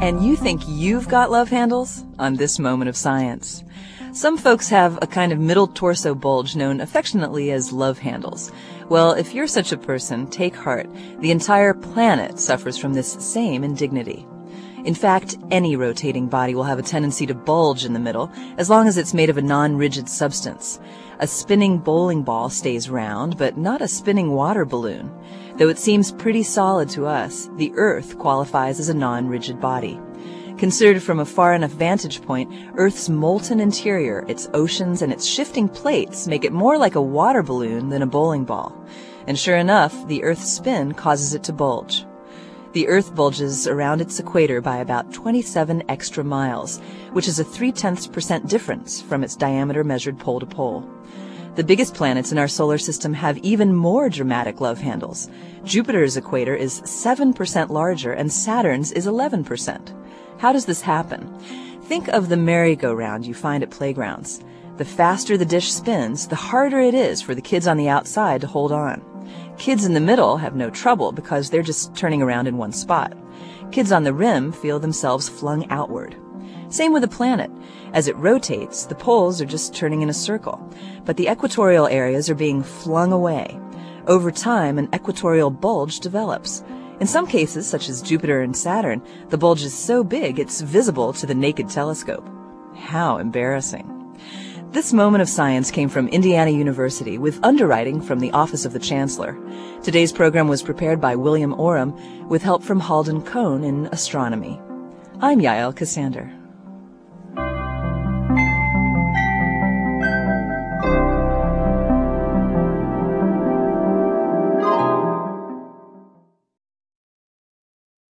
and you think you've got love handles on this moment of science. Some folks have a kind of middle torso bulge known affectionately as love handles. Well, if you're such a person, take heart. The entire planet suffers from this same indignity. In fact, any rotating body will have a tendency to bulge in the middle, as long as it's made of a non-rigid substance. A spinning bowling ball stays round, but not a spinning water balloon. Though it seems pretty solid to us, the Earth qualifies as a non-rigid body. Considered from a far enough vantage point, Earth's molten interior, its oceans, and its shifting plates make it more like a water balloon than a bowling ball. And sure enough, the Earth's spin causes it to bulge. The Earth bulges around its equator by about 27 extra miles, which is a 0.3% difference from its diameter measured pole to pole. The biggest planets in our solar system have even more dramatic love handles. Jupiter's equator is 7% larger and Saturn's is 11%. How does this happen? Think of the merry-go-round you find at playgrounds. The faster the dish spins, the harder it is for the kids on the outside to hold on. Kids in the middle have no trouble because they're just turning around in one spot. Kids on the rim feel themselves flung outward. Same with a planet. As it rotates, the poles are just turning in a circle, but the equatorial areas are being flung away. Over time, an equatorial bulge develops. In some cases, such as Jupiter and Saturn, the bulge is so big it's visible to the naked telescope. How embarrassing. This moment of science came from Indiana University with underwriting from the Office of the Chancellor. Today's program was prepared by William Oram with help from Halden Cohn in astronomy. I'm Yael Cassander.